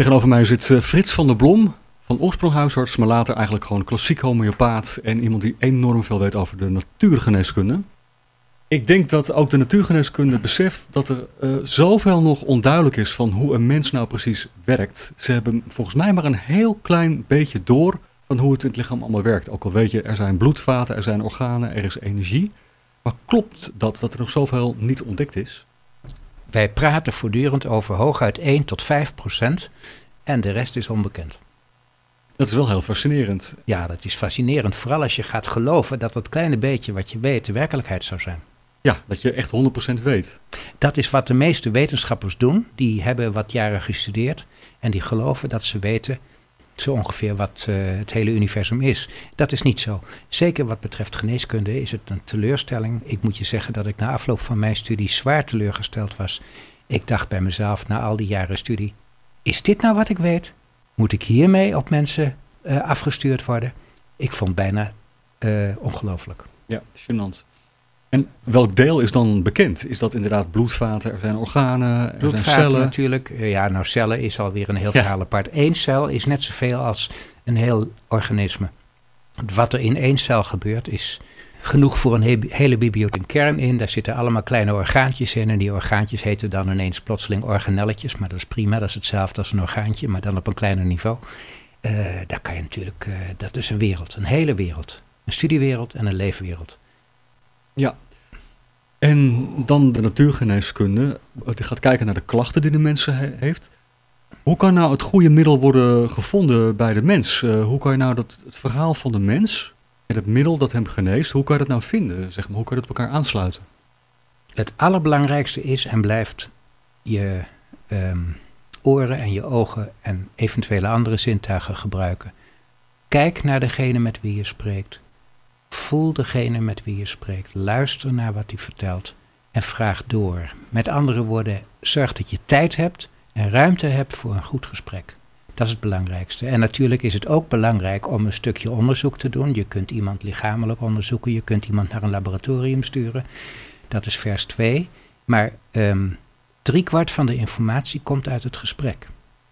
Tegenover mij zit Frits van der Blom, van oorsprong huisarts, maar later eigenlijk gewoon klassiek homeopaat en iemand die enorm veel weet over de natuurgeneeskunde. Ik denk dat ook de natuurgeneeskunde beseft dat er zoveel nog onduidelijk is van hoe een mens nou precies werkt. Ze hebben volgens mij maar een heel klein beetje door van hoe het in het lichaam allemaal werkt. Ook al weet je, er zijn bloedvaten, er zijn organen, er is energie. Maar klopt dat er nog zoveel niet ontdekt is? Wij praten voortdurend over hooguit 1 tot 5% en de rest is onbekend. Dat is wel heel fascinerend. Ja, dat is fascinerend. Vooral als je gaat geloven dat dat kleine beetje wat je weet de werkelijkheid zou zijn. Ja, dat je echt 100% weet. Dat is wat de meeste wetenschappers doen. Die hebben wat jaren gestudeerd en die geloven dat ze weten zo ongeveer wat het hele universum is. Dat is niet zo. Zeker wat betreft geneeskunde is het een teleurstelling. Ik moet je zeggen dat ik na afloop van mijn studie zwaar teleurgesteld was. Ik dacht bij mezelf na al die jaren studie, is dit nou wat ik weet? Moet ik hiermee op mensen afgestuurd worden? Ik vond het bijna ongelooflijk. Ja, gênant. En welk deel is dan bekend? Is dat inderdaad bloedvaten, er zijn organen, er zijn cellen? Natuurlijk. Cellen is alweer een heel verhaal apart. 1 cel is net zoveel als een heel organisme. Wat er in 1 cel gebeurt is genoeg voor een hele bibliotheek. Een kern in, daar zitten allemaal kleine orgaantjes in. En die orgaantjes heten dan ineens plotseling organelletjes. Maar dat is prima, dat is hetzelfde als een orgaantje, maar dan op een kleiner niveau. Daar kan je natuurlijk, dat is een wereld, een hele wereld. Een studiewereld en een leefwereld. Ja, en dan de natuurgeneeskunde, die gaat kijken naar de klachten die de mens heeft. Hoe kan nou het goede middel worden gevonden bij de mens? Hoe kan je nou het verhaal van de mens en het middel dat hem geneest, hoe kan je dat nou vinden? Zeg maar, hoe kan je dat op elkaar aansluiten? Het allerbelangrijkste is en blijft je oren en je ogen en eventuele andere zintuigen gebruiken. Kijk naar degene met wie je spreekt. Voel degene met wie je spreekt. Luister naar wat hij vertelt en vraag door. Met andere woorden, zorg dat je tijd hebt en ruimte hebt voor een goed gesprek. Dat is het belangrijkste. En natuurlijk is het ook belangrijk om een stukje onderzoek te doen. Je kunt iemand lichamelijk onderzoeken, je kunt iemand naar een laboratorium sturen. Dat is vers 2. Maar 3/4 van de informatie komt uit het gesprek.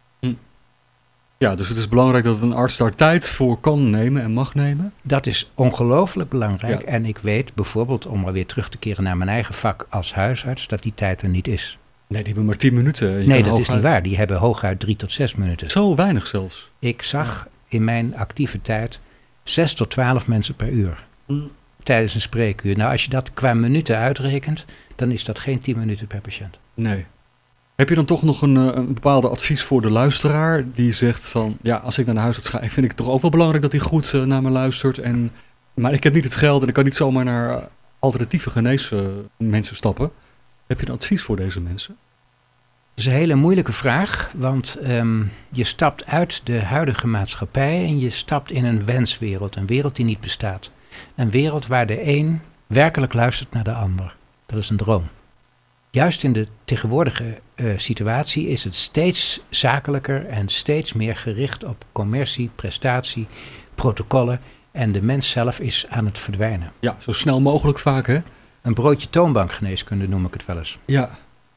Ja, dus het is belangrijk dat een arts daar tijd voor kan nemen en mag nemen. Dat is ongelooflijk belangrijk. Ja. En ik weet bijvoorbeeld, om maar weer terug te keren naar mijn eigen vak als huisarts, dat die tijd er niet is. Nee, die hebben maar 10 minuten. Nee, dat is niet waar. Die hebben hooguit 3 tot 6 minuten. Zo weinig zelfs. Ik zag in mijn actieve tijd 6 tot 12 mensen per uur. Tijdens een spreekuur. Nou, als je dat qua minuten uitrekent, dan is dat geen 10 minuten per patiënt. Nee. Heb je dan toch nog een bepaalde advies voor de luisteraar die zegt van, ja, als ik naar de huisarts ga, vind ik het toch ook wel belangrijk dat hij goed naar me luistert. Maar ik heb niet het geld en ik kan niet zomaar naar alternatieve geneesmensen stappen. Heb je een advies voor deze mensen? Dat is een hele moeilijke vraag, want je stapt uit de huidige maatschappij en je stapt in een wenswereld, een wereld die niet bestaat. Een wereld waar de een werkelijk luistert naar de ander. Dat is een droom. Juist in de tegenwoordige situatie is het steeds zakelijker en steeds meer gericht op commercie, prestatie, protocollen en de mens zelf is aan het verdwijnen. Ja, zo snel mogelijk vaak, hè? Een broodje toonbankgeneeskunde noem ik het wel eens. Ja.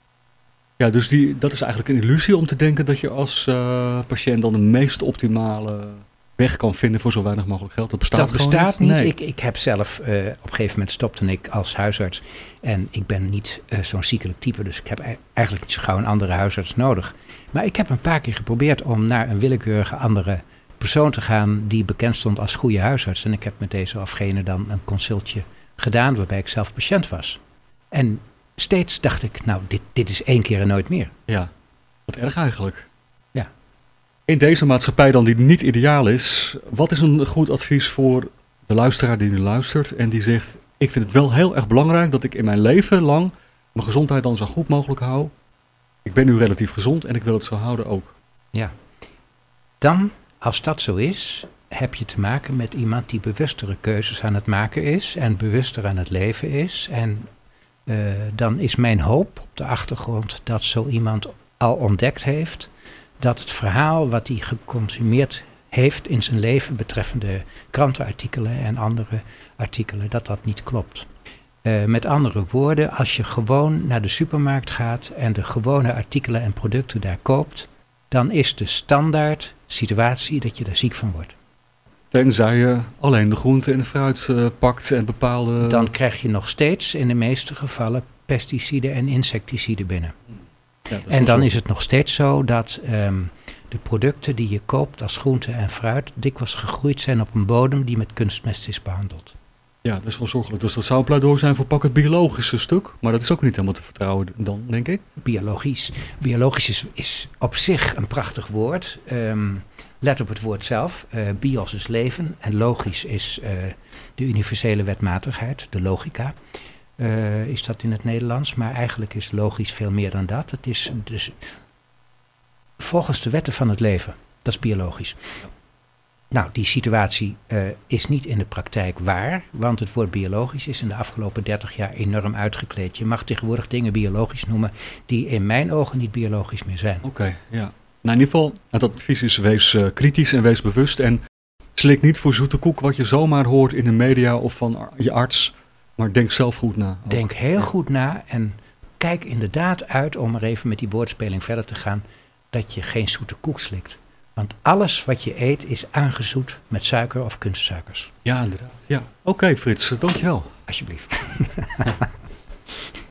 Ja, dus dat is eigenlijk een illusie om te denken dat je als patiënt dan de meest optimale weg kan vinden voor zo weinig mogelijk geld. Dat bestaat niet. Nee. Ik heb zelf, op een gegeven moment stopte ik als huisarts. En ik ben niet zo'n ziekelijk type, dus ik heb eigenlijk niet zo gauw een andere huisarts nodig. Maar ik heb een paar keer geprobeerd om naar een willekeurige andere persoon te gaan die bekend stond als goede huisarts. En ik heb met deze of gene dan een consultje gedaan waarbij ik zelf patiënt was. En steeds dacht ik, nou, dit is 1 keer en nooit meer. Ja, wat erg eigenlijk. Ja. In deze maatschappij dan die niet ideaal is, wat is een goed advies voor de luisteraar die nu luistert en die zegt, ik vind het wel heel erg belangrijk dat ik in mijn leven lang mijn gezondheid dan zo goed mogelijk hou. Ik ben nu relatief gezond en ik wil het zo houden ook. Ja. Dan, als dat zo is, heb je te maken met iemand die bewustere keuzes aan het maken is en bewuster aan het leven is. En dan is mijn hoop op de achtergrond dat zo iemand al ontdekt heeft dat het verhaal wat hij geconsumeerd heeft in zijn leven betreffende krantenartikelen en andere artikelen, dat niet klopt. Met andere woorden, als je gewoon naar de supermarkt gaat en de gewone artikelen en producten daar koopt, dan is de standaard situatie dat je daar ziek van wordt. Tenzij je alleen de groente en de fruit pakt en bepaalde... Dan krijg je nog steeds in de meeste gevallen pesticiden en insecticiden binnen. Ja, en dan is het nog steeds zo dat de producten die je koopt als groente en fruit dikwijls gegroeid zijn op een bodem die met kunstmest is behandeld. Ja, dat is wel zorgelijk. Dus dat zou een pleidooi zijn voor pak het biologische stuk. Maar dat is ook niet helemaal te vertrouwen dan, denk ik. Biologisch. Biologisch is op zich een prachtig woord. Let op het woord zelf. Bios is leven en logisch is de universele wetmatigheid, de logica. Is dat in het Nederlands, maar eigenlijk is logisch veel meer dan dat. Het is dus volgens de wetten van het leven. Dat is biologisch. Ja. Nou, die situatie is niet in de praktijk waar, want het woord biologisch is in de afgelopen 30 jaar enorm uitgekleed. Je mag tegenwoordig dingen biologisch noemen die in mijn ogen niet biologisch meer zijn. Oké, ja. Nou, in ieder geval, het advies is wees kritisch en wees bewust. En slik niet voor zoete koek wat je zomaar hoort in de media of van je arts. Maar denk zelf goed na. Ook. Denk heel goed na en kijk inderdaad uit, om maar even met die woordspeling verder te gaan, dat je geen zoete koek slikt. Want alles wat je eet is aangezoet met suiker of kunstsuikers. Ja, inderdaad. Ja. Oké, Frits, dankjewel. Alsjeblieft.